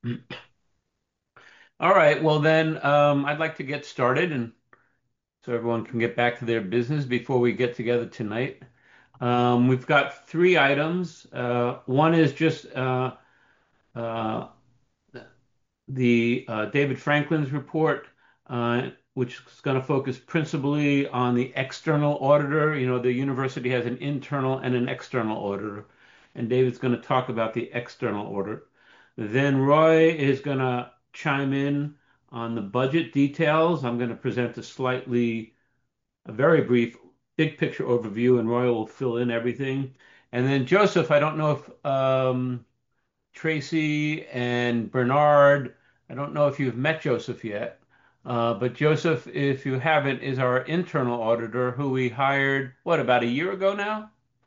All right, well then, I'd like to get started, and so everyone can get back to their business before we get together tonight. We've got three items. One is just uh, the David Franklin's report, which is going to focus principally on the external auditor. You know, the university has an internal and an external auditor, and David's going to talk about the external audit. Then Roy is going to chime in on the budget details. I'm going to present a very brief, big picture overview, and Roy will fill in everything. And then Joseph, I don't know if Tracy and Bernard. I don't know if you've met Joseph yet, but Joseph, if you haven't, is our internal auditor who we hired, what, about a year ago now?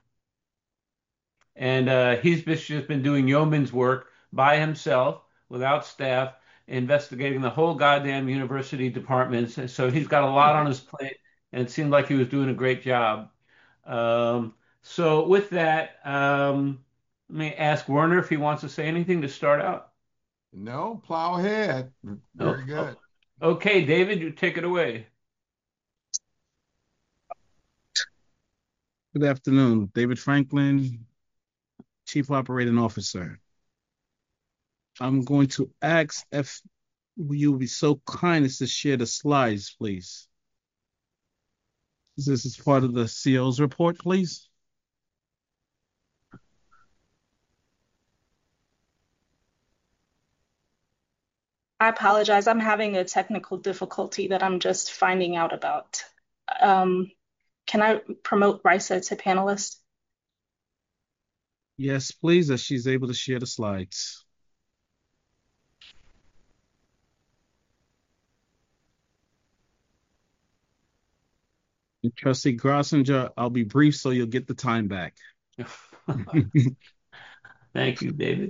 And just been doing yeoman's work by himself without staff, investigating the whole goddamn university departments. And so he's got a lot on his plate, and it seemed like he was doing a great job. Um, so with that, let me ask Werner if he wants to say anything to start out. No, plow ahead. Oh, Very oh, good. okay, David, you take it away. Good afternoon. David Franklin, Chief Operating Officer. I'm going to ask if you would be so kind as to share the slides, please. This is part of the CO's report, please. I apologize. I'm having a technical difficulty that I'm just finding out about. Um, can I promote Risa to panelist? Yes, please, as she's able to share the slides. And Trustee Grossinger, I'll be brief so you'll get the time back. Thank you, David.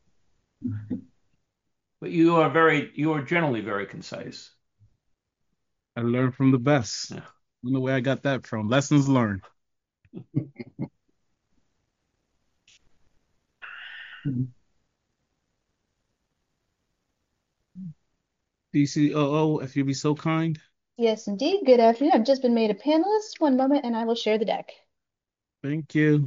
But you are generally very concise. I learned from the best. Yeah. I don't know where I got that from. Lessons learned. DCOO, if you'd be so kind. Yes, indeed. Good afternoon. I've just been made a panelist. One moment and I will share the deck. Thank you.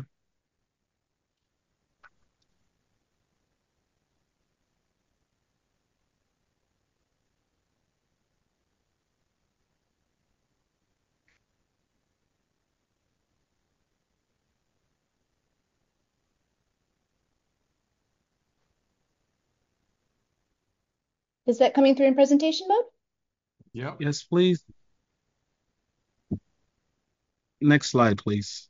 Is that coming through in presentation mode? Yep. Yes, please. Next slide, please.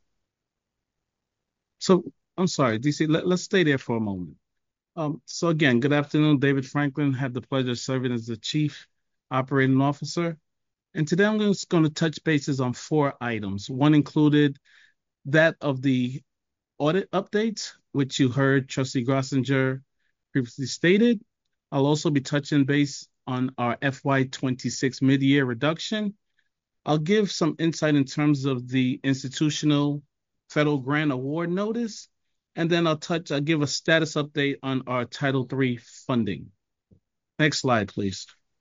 So I'm sorry, DC, let's stay there for a moment. So again, good afternoon. David Franklin, had the pleasure of serving as the Chief Operating Officer. And today I'm just going to touch bases on four items. One included that of the audit updates, which you heard Trustee Grossinger previously stated. I'll also be touching base on our FY26 mid-year reduction. I'll give some insight in terms of the institutional federal grant award notice, and then I'll give a status update on our Title III funding. Next slide, please.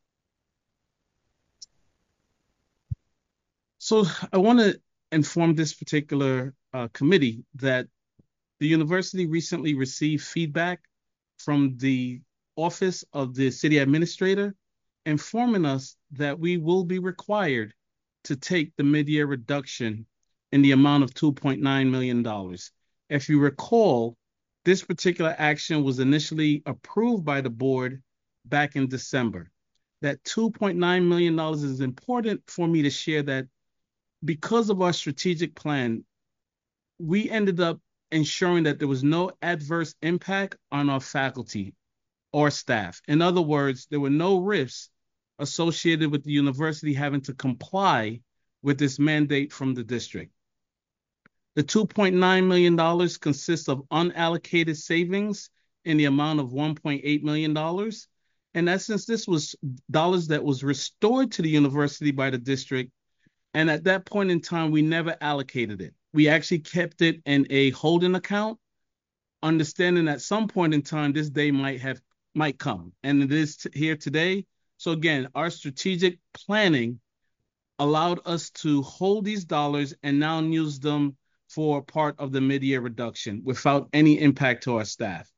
So I want to inform this particular committee that the university recently received feedback from the Office of the City Administrator informing us that we will be required to take the mid-year reduction in the amount of $2.9 million. If you recall, this particular action was initially approved by the board back in December. That $2.9 million is important for me to share that because of our strategic plan, we ended up ensuring that there was no adverse impact on our faculty or staff. In other words, there were no risks associated with the university having to comply with this mandate from the district. The $2.9 million consists of unallocated savings in the amount of $1.8 million. In essence, this was dollars that was restored to the university by the district. And at that point in time, we never allocated it. We actually kept it in a holding account, understanding at some point in time, this day might have might come, and it is here today. So again, our strategic planning allowed us to hold these dollars and now use them for part of the mid-year reduction without any impact to our staff.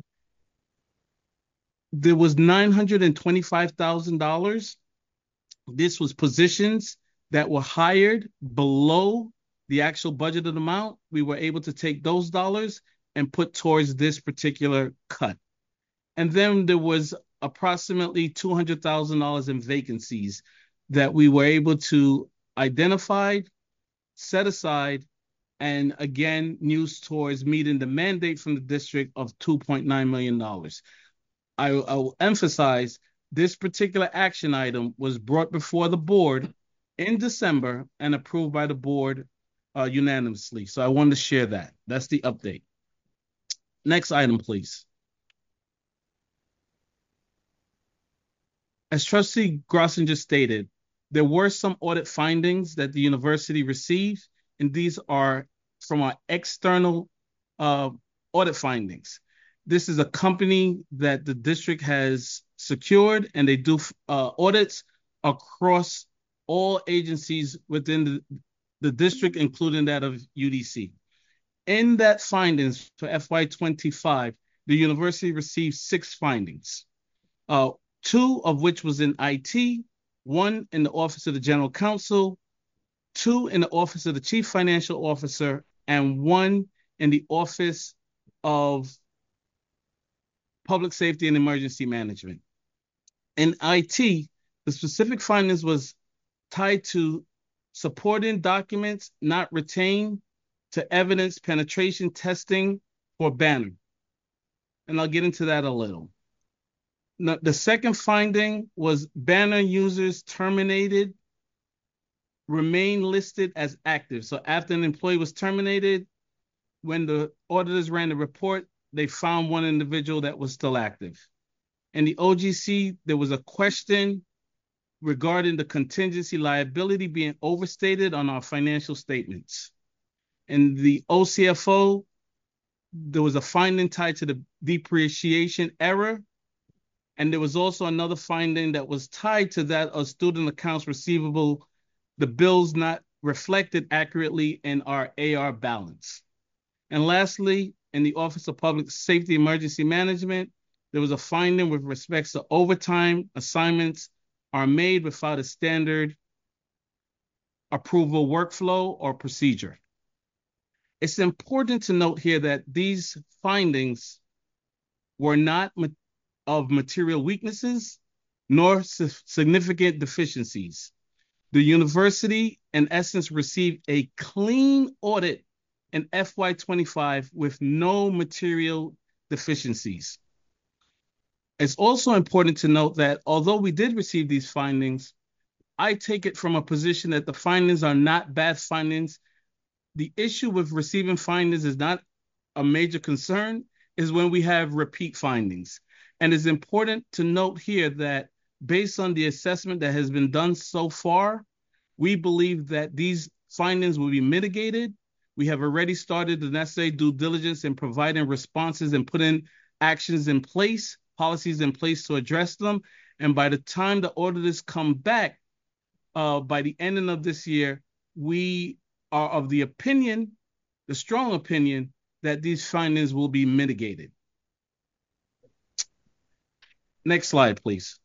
There was $925,000. This was positions that were hired below the actual budgeted amount. We were able to take those dollars and put towards this particular cut. And then there was approximately $200,000 in vacancies that we were able to identify, set aside, and again, use towards meeting the mandate from the district of $2.9 million. I will emphasize this particular action item was brought before the board in December and approved by the board unanimously. So I wanted to share that. That's the update. Next item, please. As Trustee Grossinger stated, there were some audit findings that the university received, and these are from our external audit findings. This is a company that the district has secured, and they do audits across all agencies within the district, including that of UDC. In that findings for FY25, the university received 6 findings, 2 of which was in IT, 1 in the Office of the General Counsel, 2 in the Office of the Chief Financial Officer, and 1 in the Office of Public Safety and Emergency Management. In IT, the specific findings was tied to supporting documents not retained to evidence penetration testing for Banner. And I'll get into that a little. Now, the second finding was Banner users terminated remain listed as active. So after an employee was terminated, when the auditors ran the report, they found one individual that was still active. In the OGC, there was a question regarding the contingency liability being overstated on our financial statements. In the OCFO, there was a finding tied to the depreciation error. And there was also another finding that was tied to that of student accounts receivable, the bills not reflected accurately in our AR balance. And lastly, in the Office of Public Safety Emergency Management, there was a finding with respect to overtime assignments are made without a standard approval workflow or procedure. It's important to note here that these findings were not of material weaknesses nor significant deficiencies. The university, in essence, received a clean audit in FY25 with no material deficiencies. It's also important to note that although we did receive these findings, I take it from a position that the findings are not bad findings. The issue with receiving findings is not a major concern, is when we have repeat findings. And it's important to note here that based on the assessment that has been done so far, we believe that these findings will be mitigated. We have already started the necessary due diligence in providing responses and putting actions in place, policies in place to address them. And by the time the auditors come back, by the ending of this year, we are of the opinion, the strong opinion, that these findings will be mitigated. Next slide, please.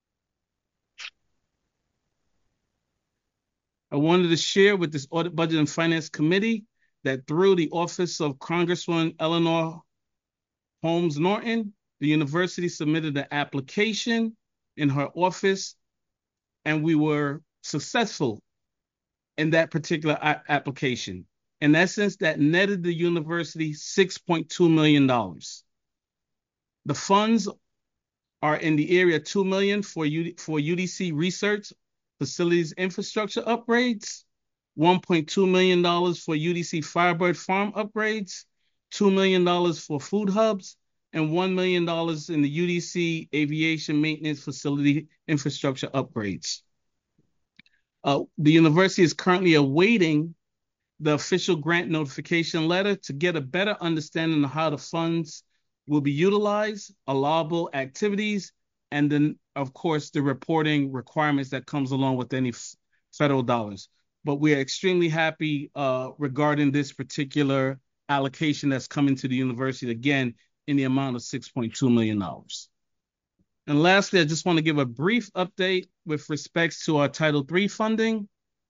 I wanted to share with this Audit, Budget, and Finance Committee that through the Office of Congresswoman Eleanor Holmes Norton, the university submitted an application in her office, and we were successful in that particular application. In essence, that netted the university $6.2 million. The funds are in the area $2 million for UDC research facilities infrastructure upgrades, $1.2 million for UDC Firebird Farm upgrades, $2 million for food hubs, and $1 million in the UDC aviation maintenance facility infrastructure upgrades. The university is currently awaiting the official grant notification letter to get a better understanding of how the funds will be utilized, allowable activities, and then, of course, the reporting requirements that comes along with any federal dollars. But we are extremely happy regarding this particular allocation that's coming to the university, again, in the amount of $6.2 million. And lastly, I just want to give a brief update with respects to our Title III funding.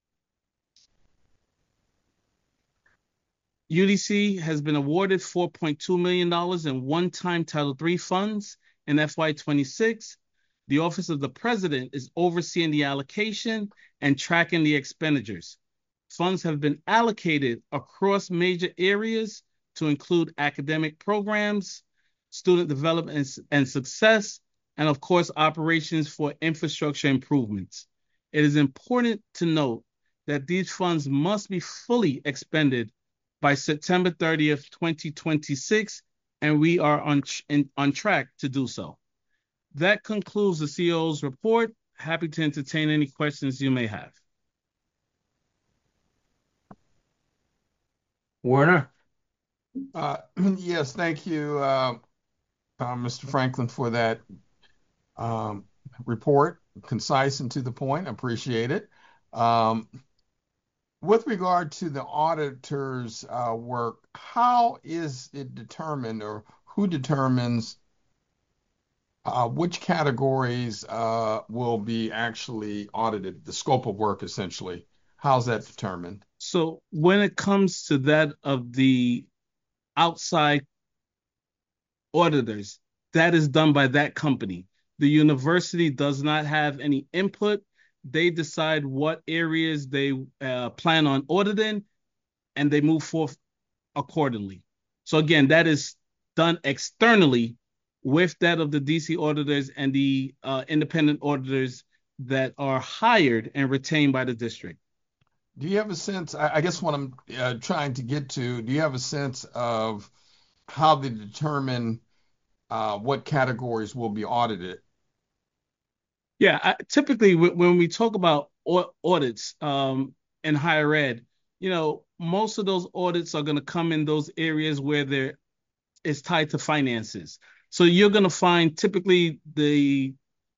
UDC has been awarded $4.2 million in one-time Title III funds in FY26. The Office of the President is overseeing the allocation and tracking the expenditures. Funds have been allocated across major areas to include academic programs, student development and success, and of course, operations for infrastructure improvements. It is important to note that these funds must be fully expended by September 30th, 2026, and we are on track to do so. That concludes the CO's report. Happy to entertain any questions you may have. Werner? Yes, thank you, Mr. Franklin, for that report. Concise and to the point. Appreciate it. With regard to the auditor's work, how is it determined, or who determines which categories will be actually audited, the scope of work essentially? How's that determined? So when it comes to that of the outside auditors, that is done by that company. The university does not have any input. They decide what areas they plan on auditing, and they move forth accordingly. So again, that is done externally with that of the DC auditors and the independent auditors that are hired and retained by the district. Do you have a sense, I guess what I'm trying to get to, do you have a sense of how they determine what categories will be audited? Yeah, typically when we talk about audits in higher ed, most of those audits are going to come in those areas where there is tied to finances. So you're going to find typically the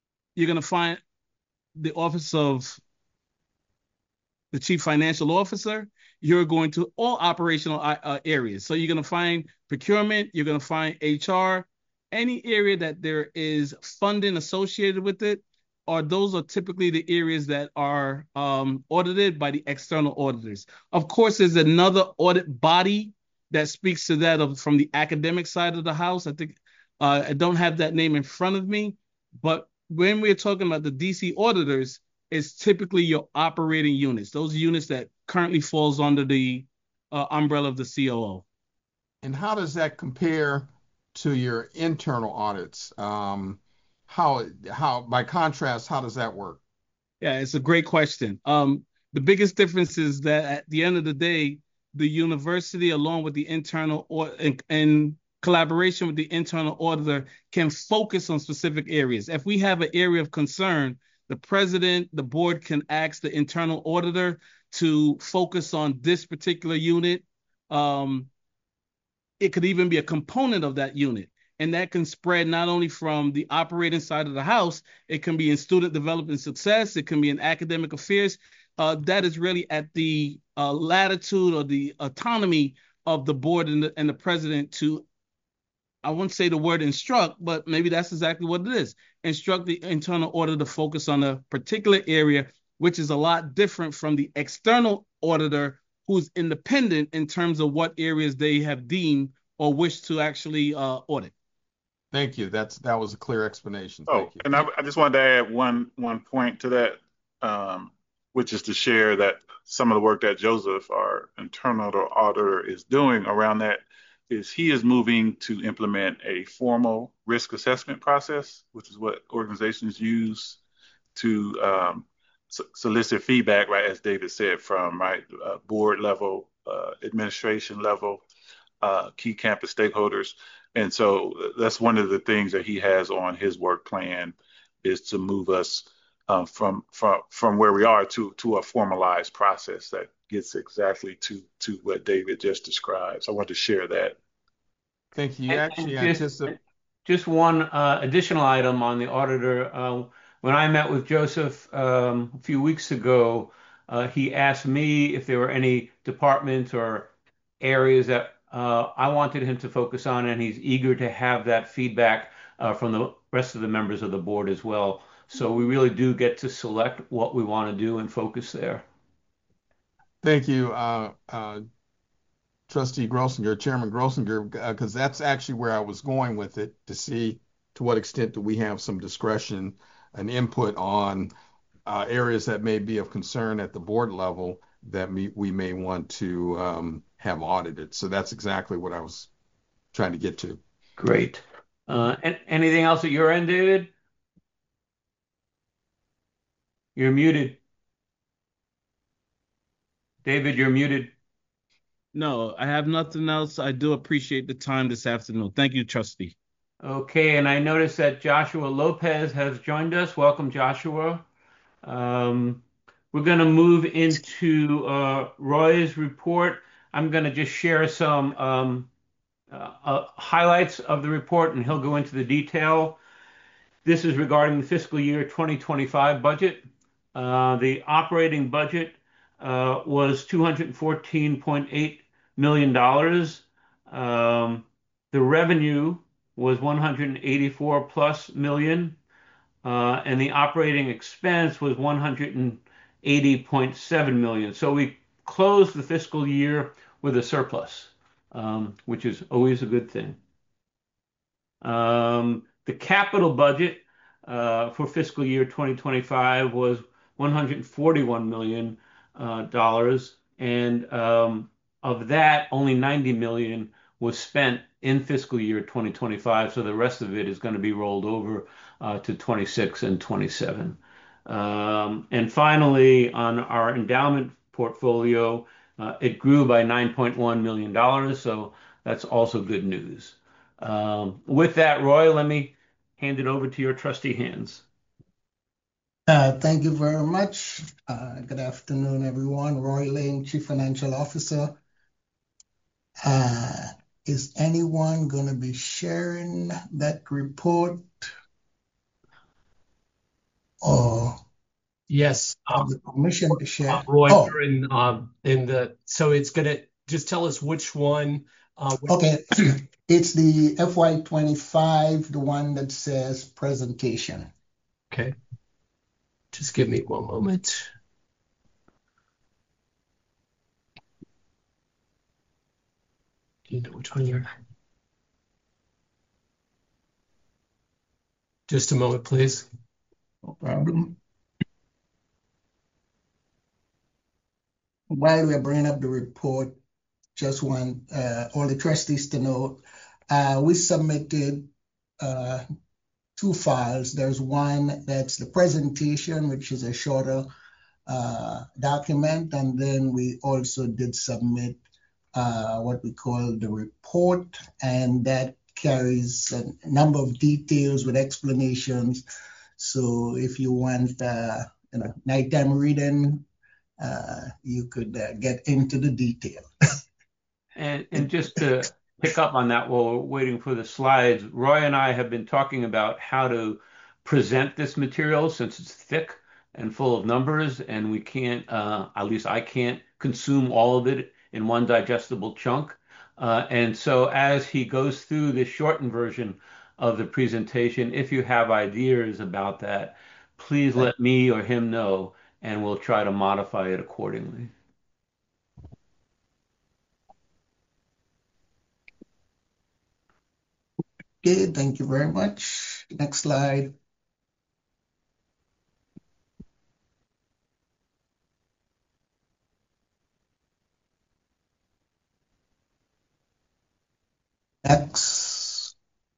Office of the Chief Financial Officer. You're going to all operational areas. So you're going to find procurement, you're going to find HR, any area that there is funding associated with it, or those are typically the areas that are audited by the external auditors. Of course, there's another audit body that speaks to that from the academic side of the house. I think I don't have that name in front of me, but when we're talking about the DC auditors, it's typically your operating units, those units that currently falls under the umbrella of the COO. And how does that compare to your internal audits? How, by contrast, how does that work? Yeah, it's a great question. The biggest difference is that at the end of the day, the university, along with the internal in collaboration with the internal auditor, can focus on specific areas. If we have an area of concern, the president, the board can ask the internal auditor to focus on this particular unit. It could even be a component of that unit. And that can spread not only from the operating side of the house, it can be in student development success, it can be in academic affairs. That is really at the latitude or the autonomy of the board and the president to, I wouldn't say the word instruct, but maybe that's exactly what it is. Instruct the internal auditor to focus on a particular area, which is a lot different from the external auditor who's independent in terms of what areas they have deemed or wish to actually audit. Thank you. That was a clear explanation. Oh, Thank you. and I just wanted to add one point to that, which is to share that some of the work that Joseph, our internal auditor, is doing around that is he is moving to implement a formal risk assessment process, which is what organizations use to solicit feedback, right, as David said, from board level, administration level, key campus stakeholders. And so that's one of the things that he has on his work plan is to move us from where we are to a formalized process that gets exactly to what David just described. So I want to share that. Thank you. You And, actually and just one additional item on the auditor. When I met with Joseph a few weeks ago, he asked me if there were any departments or areas that I wanted him to focus on, and he's eager to have that feedback from the rest of the members of the board as well. So we really do get to select what we want to do and focus there. Thank you, Trustee Grossinger, Chairman Grossinger, because that's actually where I was going with it, to see to what extent do we have some discretion and input on areas that may be of concern at the board level that we may want to have audited. So that's exactly what I was trying to get to. Great. And anything else at your end, David? You're muted. David, you're muted. No, I have nothing else. I do appreciate the time this afternoon. Thank you, Trustee. Okay, and I noticed that Joshua Lopez has joined us. Welcome, Joshua. We're going to move into Roy's report. I'm going to just share some highlights of the report, and he'll go into the detail. This is regarding the fiscal year 2025 budget. The operating budget was $214.8 million. The revenue was 184 plus million, and the operating expense was 180.7 million. So we closed the fiscal year with a surplus, which is always a good thing. The capital budget for fiscal year 2025 was $141 million, and of that, only 90 million was spent in fiscal year 2025. So the rest of it is going to be rolled over to 26 and 27. And finally, on our endowment portfolio, it grew by $9.1 million. So that's also good news. With that, Roy, let me hand it over to your trusty hands. Thank you very much. Good afternoon, everyone. Roy Lane, Chief Financial Officer. Is anyone going to be sharing that report? Or yes, the permission to share? Roy, so it's going to just tell us which one. Okay, it's the FY25, the one that says presentation. Okay. Just give me one moment. Do you know which one you're? Just a moment, please. No problem. While we're bringing up the report, just want all the trustees to know, we submitted two files. There's one that's the presentation, which is a shorter document, and then we also did submit what we call the report, and that carries a number of details with explanations. So if you want nighttime reading, you could get into the detail. And just to pick up on that while we're waiting for the slides, Roy and I have been talking about how to present this material since it's thick and full of numbers, and we can't, at least I can't, consume all of it in one digestible chunk. And so as he goes through the shortened version of the presentation, if you have ideas about that, please let me or him know, and we'll try to modify it accordingly. Okay, thank you very much. Next slide. Next.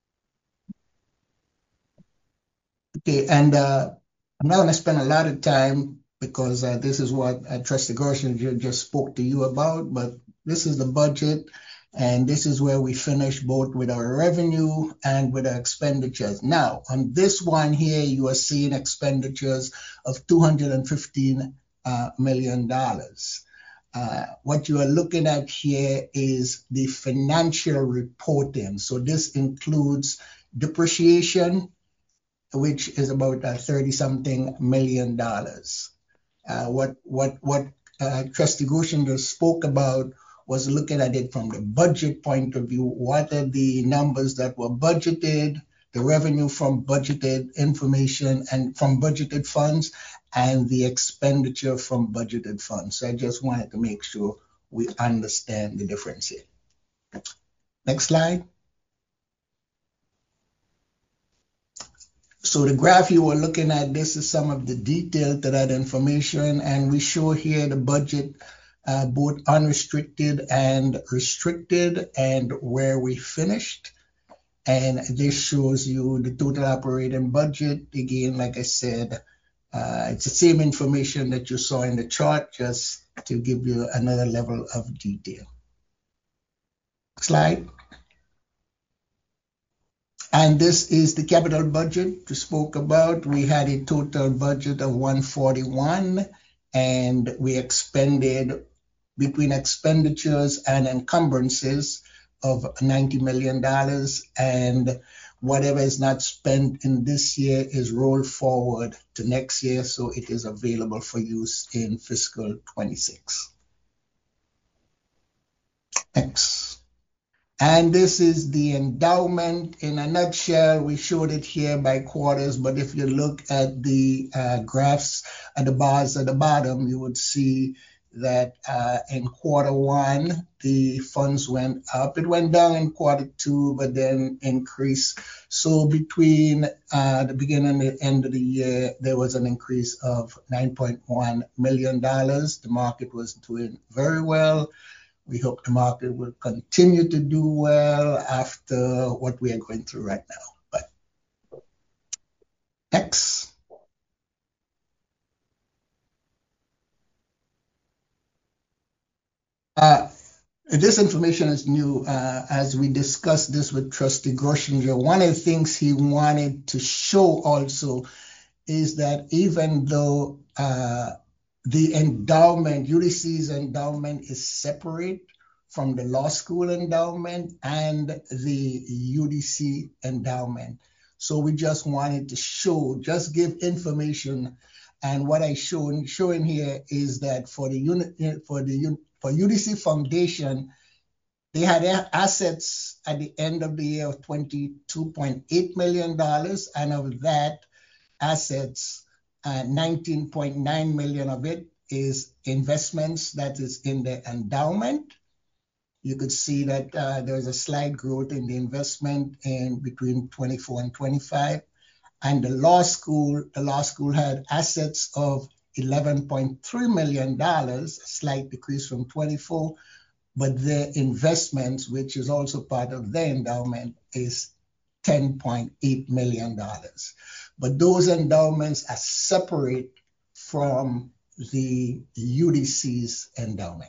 Okay, and I'm not going to spend a lot of time because this is what Trustee Grossinger just spoke to you about, but this is the budget. And this is where we finish both with our revenue and with our expenditures. Now, on this one here, you are seeing expenditures of $215 million. What you are looking at here is the financial reporting. So this includes depreciation, which is about $30-something million. What Trustee Goshen just spoke about was looking at it from the budget point of view. What are the numbers that were budgeted, the revenue from budgeted information and from budgeted funds, and the expenditure from budgeted funds. So I just wanted to make sure we understand the difference here. Next slide. So the graph you were looking at, this is some of the detail to that information, and we show here the budget, both unrestricted and restricted, and where we finished. And this shows you the total operating budget. Again, like I said, it's the same information that you saw in the chart, just to give you another level of detail. Slide. And this is the capital budget we spoke about. We had a total budget of 141, and we expended between expenditures and encumbrances of $90 million, and whatever is not spent in this year is rolled forward to next year, so it is available for use in fiscal 26. Next. And this is the endowment in a nutshell. We showed it here by quarters, but if you look at the graphs at the bars at the bottom, you would see that in Q1, the funds went up. It went down in Q2, but then increased. So between the beginning and the end of the year, there was an increase of $9.1 million. The market was doing very well. We hope the market will continue to do well after what we are going through right now. But next. This information is new. As we discussed this with Trustee Groschinger, one of the things he wanted to show also is that even though the endowment, UDC's endowment, is separate from the law school endowment and the UDC endowment. So we just wanted to show, just give information. And what I showing here is that for UDC Foundation, they had assets at the end of the year of $22.8 million, and of that assets, 19.9 million of it is investments that is in the endowment. You could see that there's a slight growth in the investment in between 24 and 25. And the law school had assets of $11.3 million, a slight decrease from 24, but their investments, which is also part of their endowment, is $10.8 million. But those endowments are separate from the UDC's endowment.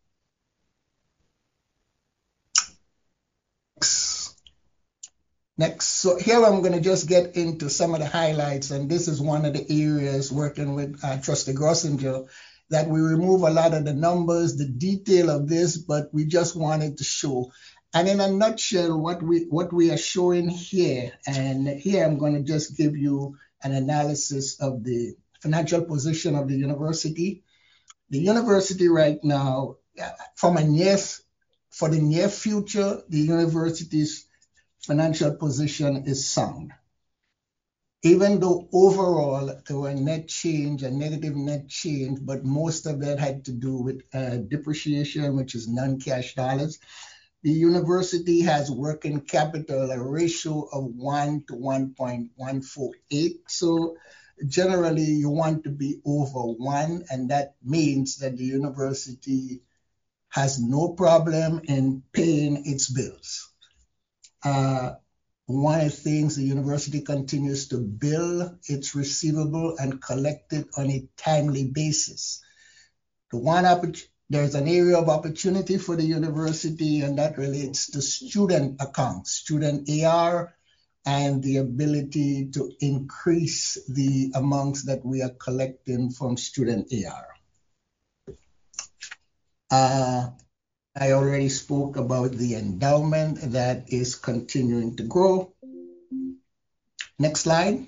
Next, so here I'm going to just get into some of the highlights, and this is one of the areas working with Trustee Groschinger, that we remove a lot of the numbers, the detail of this, but we just wanted to show. And in a nutshell, what we are showing here, and here I'm going to just give you an analysis of the financial position of the university. The university right now, for the near future, the university's financial position is sound. Even though overall there were net change, a negative net change, but most of that had to do with depreciation, which is non-cash dollars. The university has working capital, a ratio of 1 to 1.148. So generally you want to be over 1, and that means that the university has no problem in paying its bills. One of the things, the university continues to bill its receivable and collect it on a timely basis. There's an area of opportunity for the university, and that relates to student accounts, student AR, and the ability to increase the amounts that we are collecting from student AR. I already spoke about the endowment that is continuing to grow. Next slide.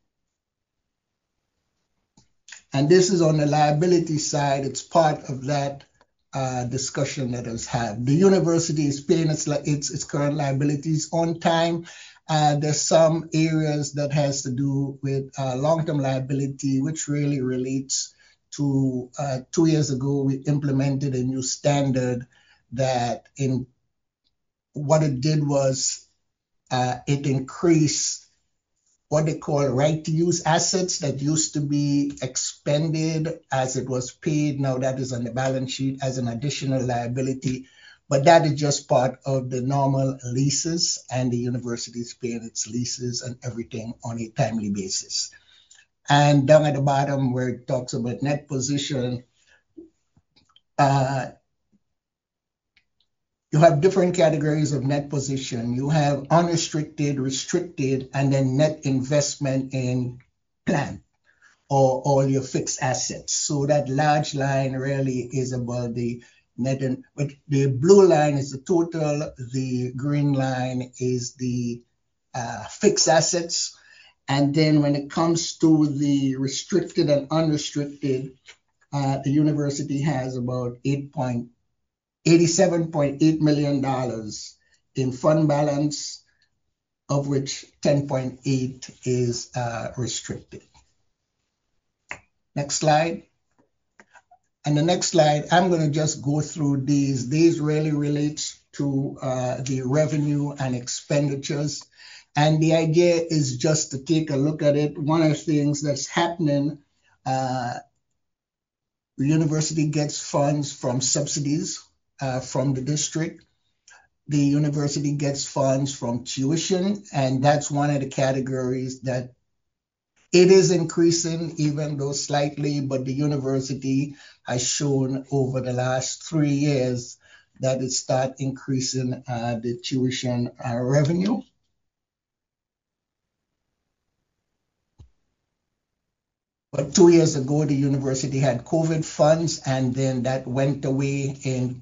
And this is on the liability side. It's part of that discussion that has had. The university is paying its current liabilities on time. There's some areas that has to do with long-term liability, which really relates to 2 years ago, we implemented a new standard that what it did was it increased what they call right-to-use assets that used to be expended as it was paid. Now that is on the balance sheet as an additional liability, but that is just part of the normal leases, and the university is paying its leases and everything on a timely basis. And down at the bottom where it talks about net position, you have different categories of net position. You have unrestricted, restricted, and then net investment in plant or all your fixed assets. So that large line really is about the net, but the blue line is the total, the green line is the fixed assets. And then when it comes to the restricted and unrestricted, the university has about $87.8 million in fund balance, of which 10.8 is restricted. Next slide. And the next slide, I'm going to just go through these. These really relates to the revenue and expenditures. And the idea is just to take a look at it. One of the things that's happening, the university gets funds from subsidies from the district. The university gets funds from tuition, and that's one of the categories that it is increasing, even though slightly, but the university has shown over the last 3 years that it start increasing the tuition revenue. But 2 years ago, the university had COVID funds, and then that went away in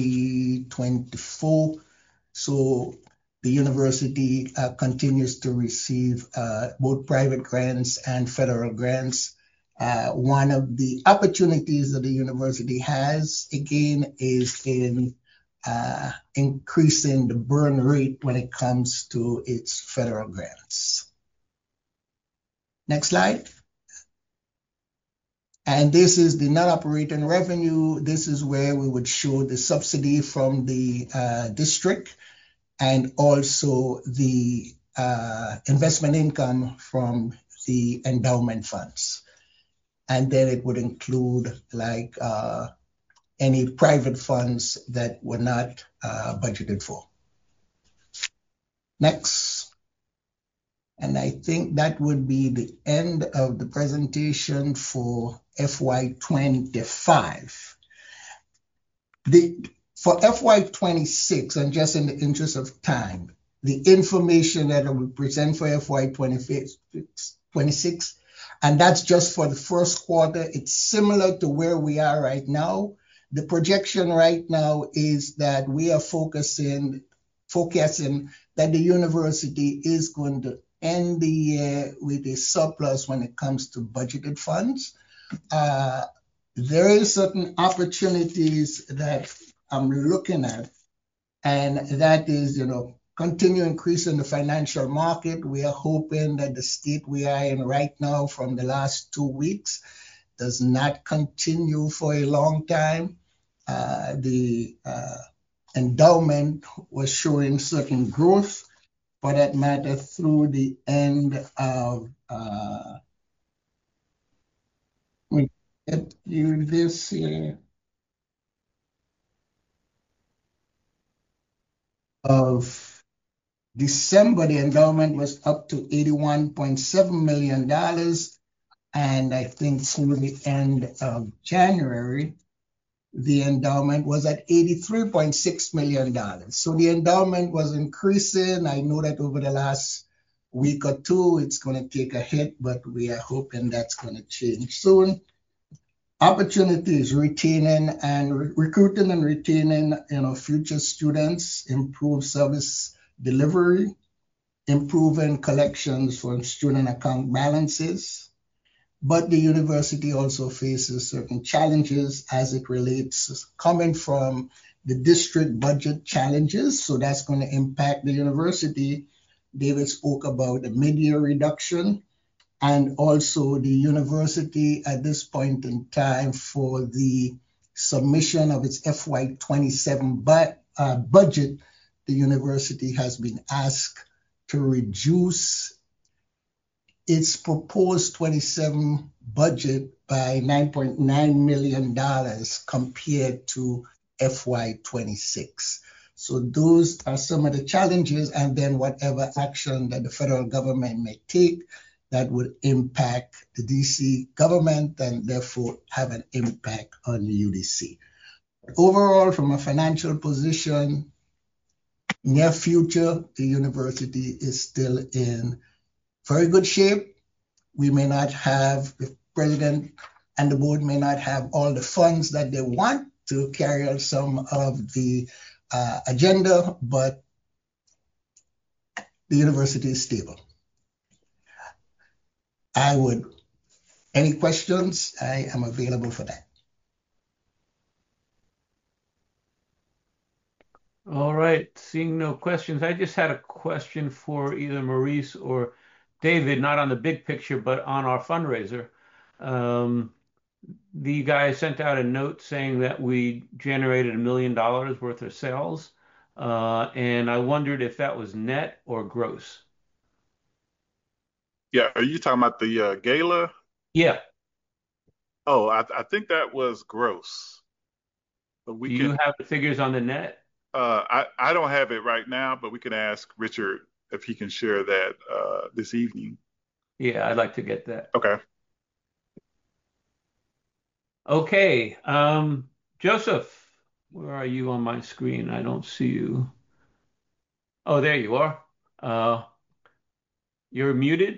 2024. So the university continues to receive both private grants and federal grants. One of the opportunities that the university has, again, is in increasing the burn rate when it comes to its federal grants. Next slide. And this is the non-operating revenue. This is where we would show the subsidy from the district and also the investment income from the endowment funds. And then it would include like any private funds that were not budgeted for. Next. And I think that would be the end of the presentation for FY25. For FY26, and just in the interest of time, the information that I will present for FY26, and that's just for the first quarter, it's similar to where we are right now. The projection right now is that we are forecasting that the university is going to end the year with a surplus when it comes to budgeted funds. There is certain opportunities that I'm looking at, and that is, continue increasing the financial market. We are hoping that the state we are in right now from the last 2 weeks does not continue for a long time. The endowment was showing certain growth, for that matter, through the end of, we get you this here, of December, the endowment was up to $81.7 million. And I think through the end of January, the endowment was at $83.6 million. So the endowment was increasing. I know that over the last week or two, it's going to take a hit, but we are hoping that's going to change soon. Opportunities, retaining and recruiting and retaining, future students, improve service delivery, improving collections from student account balances. But the university also faces certain challenges as it relates coming from the district budget challenges. So that's going to impact the university. David spoke about the mid-year reduction and also the university at this point in time for the submission of its FY27 budget, the university has been asked to reduce its proposed 27 budget by $9.9 million compared to FY26. So those are some of the challenges, and then whatever action that the federal government may take that would impact the DC government and therefore have an impact on the UDC. Overall, from a financial position, near future, the university is still in very good shape. We may not have, the president and the board may not have all the funds that they want to carry out some of the agenda, but the university is stable. Any questions? I am available for that. All right, seeing no questions, I just had a question for either Maurice or David, not on the big picture, but on our fundraiser. The guy sent out a note saying that we generated $1 million worth of sales, and I wondered if that was net or gross. Yeah, are you talking about the gala? Yeah. Oh, I think that was gross. But Do you have the figures on the net? I don't have it right now, but we can ask Richard if he can share that this evening. Yeah, I'd like to get that. Okay. Okay. Joseph, where are you on my screen? I don't see you. Oh, there you are. You're muted.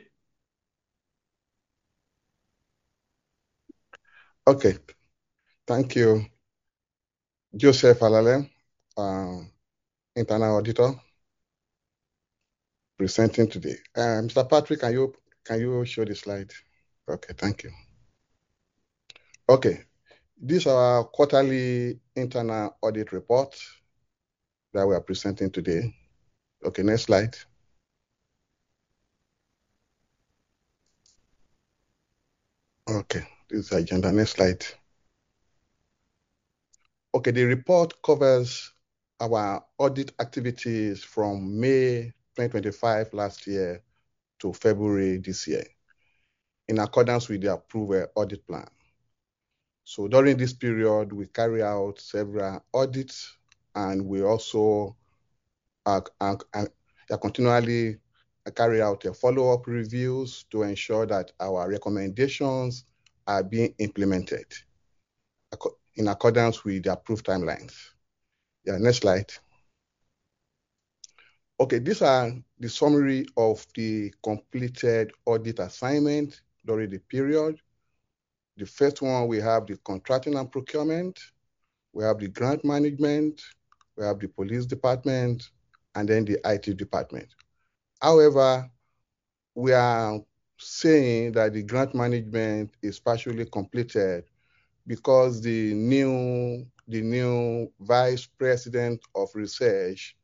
Okay. Thank you. Joseph Alale, internal auditor, presenting today. Mr. Patrick, can you show the slide? Okay, thank you. Okay, these are our quarterly internal audit report that we are presenting today. Okay, next slide. Okay, this is the agenda. Next slide. Okay, the report covers our audit activities from May 2025 last year to February this year, in accordance with the approved audit plan. So during this period, we carry out several audits, and we also continually carry out follow-up reviews to ensure that our recommendations are being implemented in accordance with the approved timelines. Yeah, next slide. Okay, these are the summary of the completed audit assignment during the period. The first one, we have the contracting and procurement, we have the grant management, we have the police department, and then the IT department. However, we are saying that the grant management is partially completed because the new vice president of research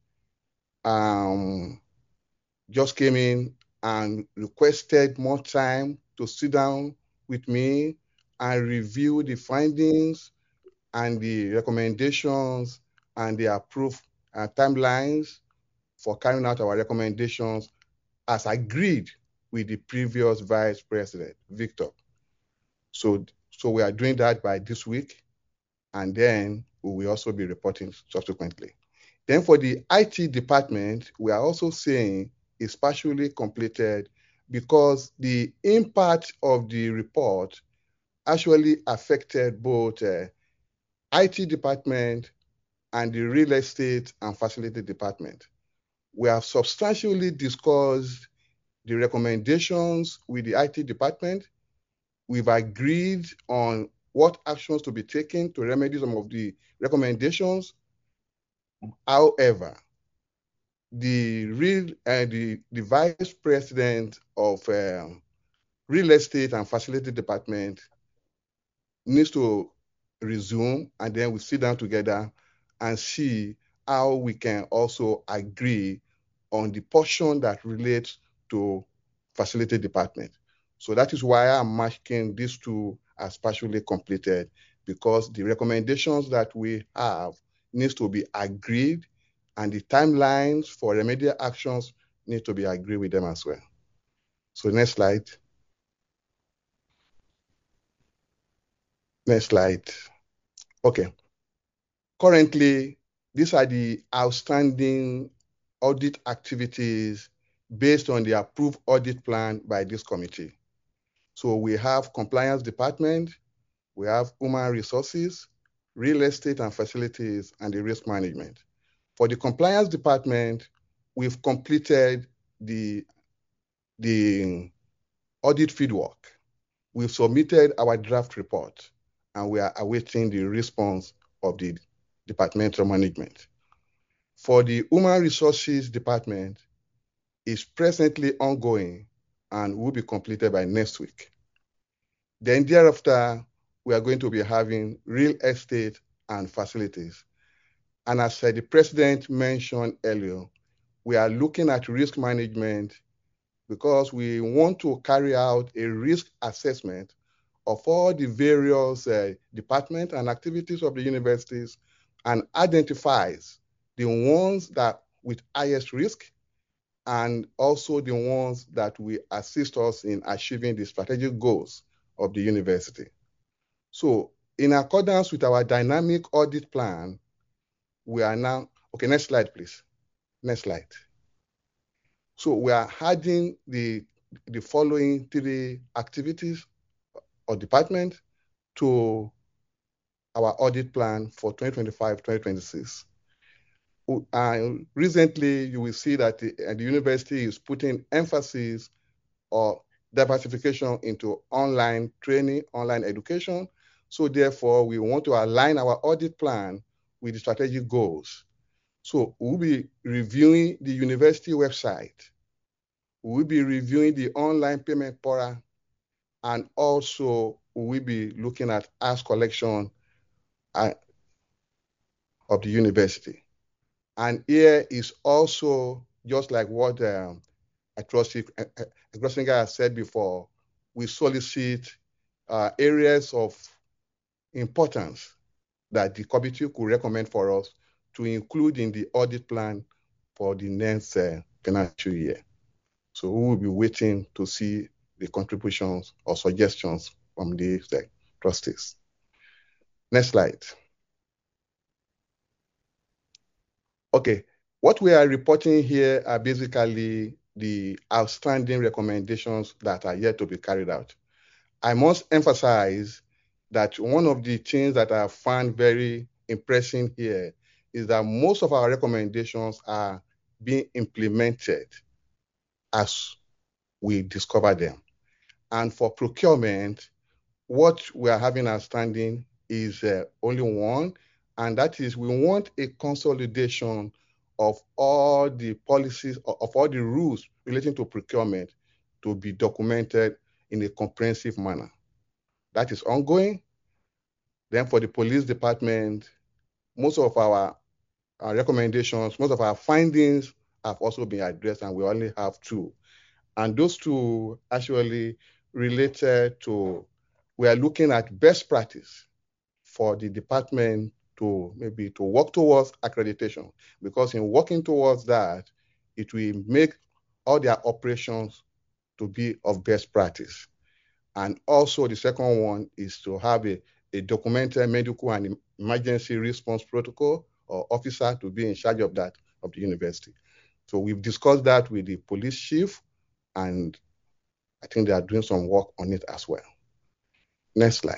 just came in and requested more time to sit down with me and review the findings and the recommendations and the approved timelines for carrying out our recommendations as agreed with the previous vice president, Victor. So we are doing that by this week, and then we will also be reporting subsequently. Then for the IT department, we are also saying it's partially completed because the impact of the report actually affected both IT department and the real estate and facility department. We have substantially discussed the recommendations with the IT department. We've agreed on what actions to be taken to remedy some of the recommendations. However, the vice president of real estate and facility department needs to resume, and then we sit down together and see how we can also agree on the portion that relates to facility department. So that is why I'm marking these two as partially completed, because the recommendations that we have needs to be agreed, and the timelines for remedial actions need to be agreed with them as well. So next slide. Next slide. Okay. Currently, these are the outstanding audit activities based on the approved audit plan by this committee. So we have compliance department, we have human resources, real estate and facilities, and the risk management. For the compliance department, we've completed the audit fieldwork. We've submitted our draft report, and we are awaiting the response of the departmental management. For the human resources department, is presently ongoing and will be completed by next week. Then thereafter, we are going to be having real estate and facilities. And as the president mentioned earlier, we are looking at risk management because we want to carry out a risk assessment of all the various departments and activities of the universities, and identifies the ones that with highest risk and also the ones that will assist us in achieving the strategic goals of the university. So in accordance with our dynamic audit plan, we are now, okay, next slide, please. Next slide. So we are adding the following three activities or department to our audit plan for 2025-2026. Recently, you will see that the university is putting emphasis or diversification into online training, online education. So therefore, we want to align our audit plan with the strategic goals. So we'll be reviewing the university website. We'll be reviewing the online payment portal, and also we'll be looking at ask collection of the university. And here is also, just like what Grossinger has said before, we solicit areas of importance that the committee could recommend for us to include in the audit plan for the next financial year. So we will be waiting to see the contributions or suggestions from the trustees. Next slide. Okay, what we are reporting here are basically the outstanding recommendations that are yet to be carried out. I must emphasize that one of the things that I found very impressive here is that most of our recommendations are being implemented as we discover them. And for procurement, what we are having outstanding is only one, and that is we want a consolidation of all the policies, of all the rules relating to procurement to be documented in a comprehensive manner. That is ongoing. Then for the police department, most of our recommendations, most of our findings have also been addressed, and we only have two. And those two actually related to, we are looking at best practice for the department to maybe to work towards accreditation, because in working towards that, it will make all their operations to be of best practice. And also the second one is to have a documented medical and emergency response protocol or officer to be in charge of that of the university. So we've discussed that with the police chief, and I think they are doing some work on it as well. Next slide.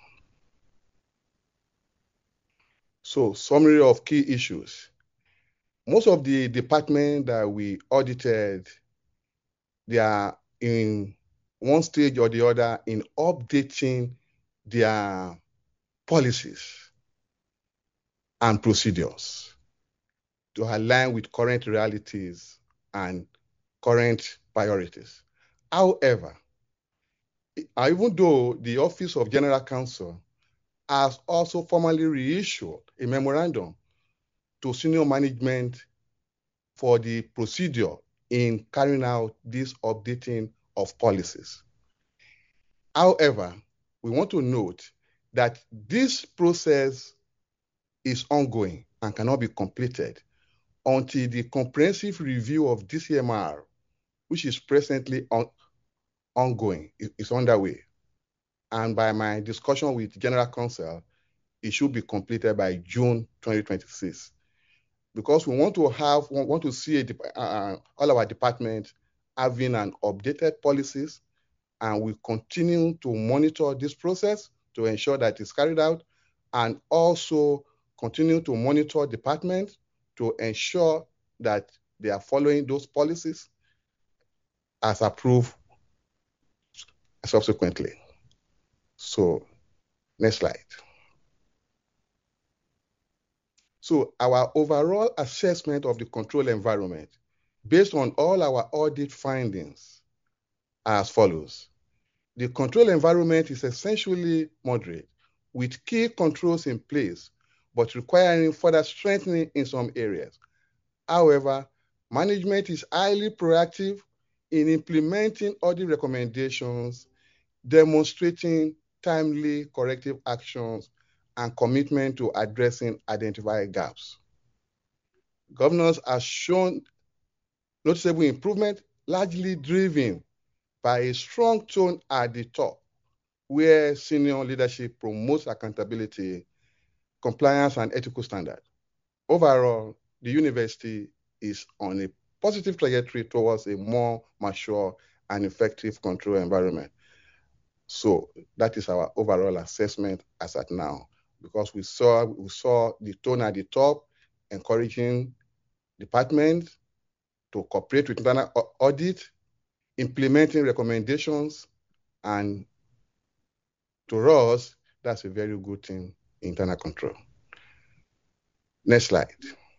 So summary of key issues. Most of the departments that we audited, they are in one stage or the other in updating their policies and procedures to align with current realities and current priorities. However, even though the Office of General Counsel has also formally reissued a memorandum to senior management for the procedure in carrying out this updating of policies. However, we want to note that this process is ongoing and cannot be completed until the comprehensive review of DCMR, which is presently ongoing, is underway. And by my discussion with General Counsel, it should be completed by June 2026. Because we want to see all our departments having an updated policies, and we continue to monitor this process to ensure that it's carried out, and also continue to monitor departments to ensure that they are following those policies as approved subsequently. So, next slide. So our overall assessment of the control environment, based on all our audit findings, are as follows. The control environment is essentially moderate, with key controls in place, but requiring further strengthening in some areas. However, management is highly proactive in implementing audit recommendations, demonstrating timely corrective actions, and commitment to addressing identified gaps. Governance has shown noticeable improvement, largely driven by a strong tone at the top, where senior leadership promotes accountability, compliance, and ethical standards. Overall, the university is on a positive trajectory towards a more mature and effective control environment. So that is our overall assessment as at now, because we saw the tone at the top, encouraging departments to cooperate with internal audit, implementing recommendations, and to us, that's a very good thing in internal control. Next slide.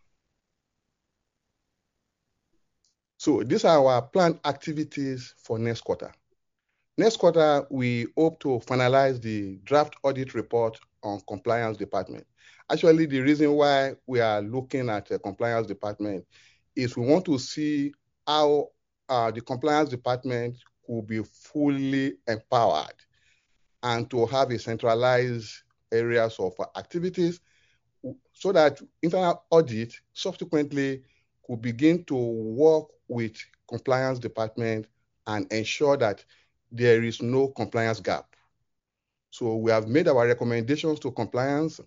So these are our planned activities for next quarter. Next quarter, we hope to finalize the draft audit report on compliance department. Actually, the reason why we are looking at the compliance department is we want to see how the compliance department could be fully empowered and to have a centralized areas of activities so that internal audit subsequently could begin to work with compliance department and ensure that there is no compliance gap. So we have made our recommendations to compliance,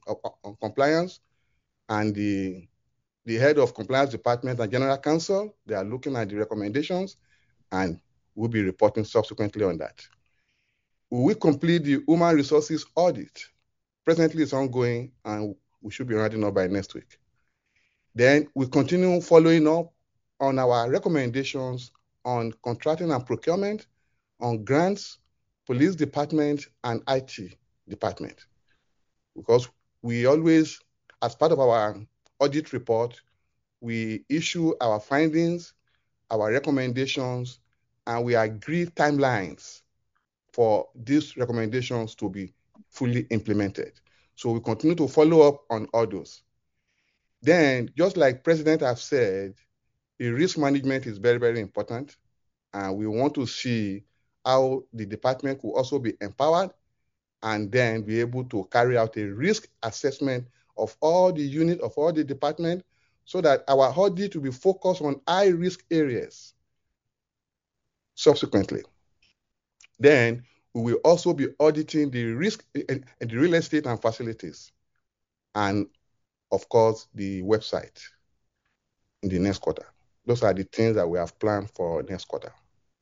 and the head of compliance department and general counsel, they are looking at the recommendations and we'll be reporting subsequently on that. We will complete the human resources audit. Presently it's ongoing and we should be rounding up by next week. Then we continue following up on our recommendations on contracting and procurement, on grants, police department, and IT department. Because we always, as part of our audit report, we issue our findings, our recommendations, and we agree timelines for these recommendations to be fully implemented. So we continue to follow up on all those. Then, just like President has said, the risk management is very, very important. And we want to see how the department will also be empowered and then be able to carry out a risk assessment of all the units, of all the department, so that our audit will be focused on high risk areas subsequently. Then we will also be auditing the risk in the real estate and facilities, and of course the website in the next quarter. Those are the things that we have planned for next quarter.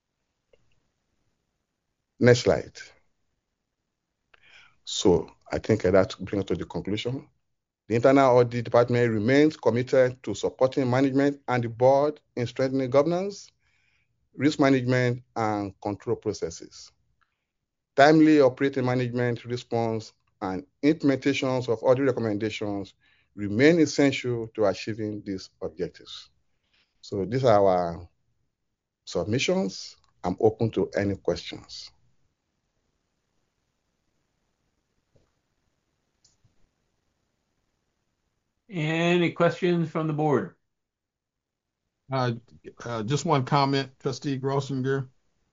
Next slide. So I think that brings us to the conclusion. The Internal Audit Department remains committed to supporting management and the board in strengthening governance, risk management, and control processes. timely operating management response, and implementations of audit recommendations remain essential to achieving these objectives. So these are our submissions. I'm open to any questions. Any questions from the board? Just one comment, Trustee Grossinger.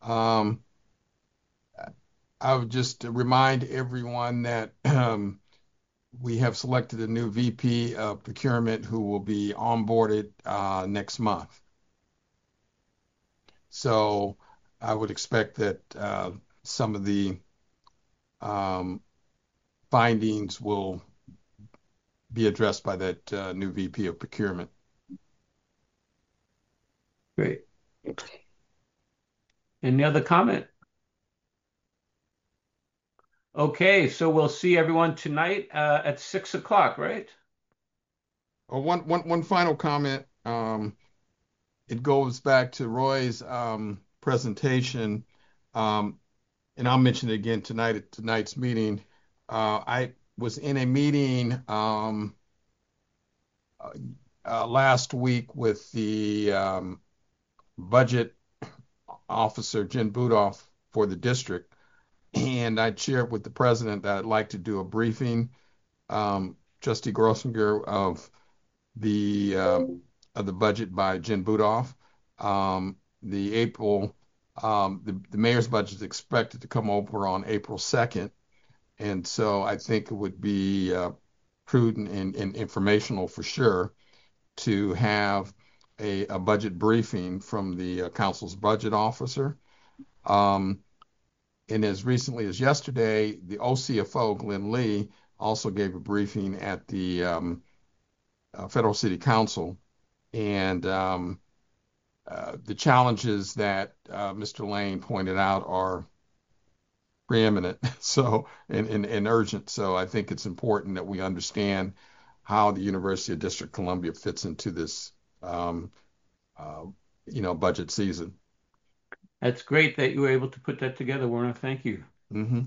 I would just remind everyone that we have selected a new VP of procurement who will be onboarded next month. So I would expect that some of the findings will be addressed by that new VP of procurement. Great. Any other comment? Okay, so we'll see everyone tonight at 6 o'clock, right? One final comment. It goes back to Roy's presentation, and I'll mention it again tonight at tonight's meeting. I was in a meeting last week with the budget officer, Jen Budoff, for the district, and I shared with the president that I'd like to do a briefing, Trustee Grossinger, of the budget by Jen Budoff. The mayor's budget is expected to come over on April 2nd, and so I think it would be prudent and informational for sure to have a budget briefing from the council's budget officer. And as recently as yesterday, the OCFO, Glenn Lee, also gave a briefing at the Federal City Council. And the challenges that Mr. Lane pointed out are preeminent and urgent. So I think it's important that we understand how the University of District of Columbia fits into this budget season. That's great that you were able to put that together, Werner. Thank you. Mm-hmm.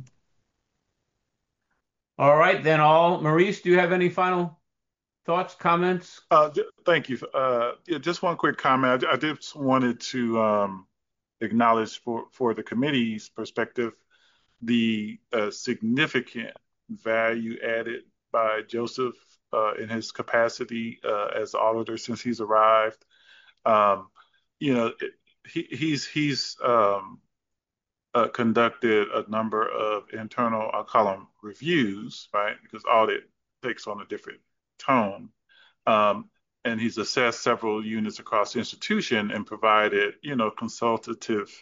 All right, then Maurice, do you have any final thoughts, comments? Thank you. Just one quick comment. I just wanted to acknowledge for the committee's perspective the significant value added by Joseph in his capacity as auditor since he's arrived. He's conducted a number of internal, I'll call them reviews, right? Because audit takes on a different tone. And he's assessed several units across the institution and provided, consultative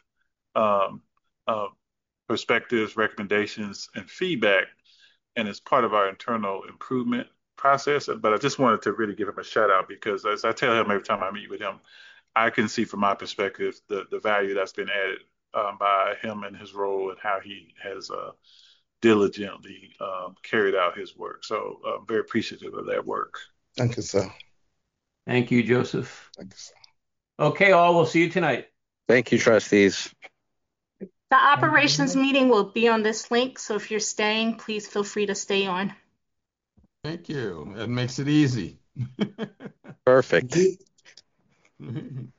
perspectives, recommendations, and feedback. And it's part of our internal improvement process. But I just wanted to really give him a shout out because as I tell him every time I meet with him, I can see from my perspective the value that's been added by him and his role and how he has diligently carried out his work. So I'm very appreciative of that work. Thank you, sir. Thank you, Joseph. Thank you, sir. Okay, all, we'll see you tonight. Thank you, trustees. The operations meeting will be on this link, so if you're staying, please feel free to stay on. Thank you. That makes it easy. Perfect. Mm-hmm.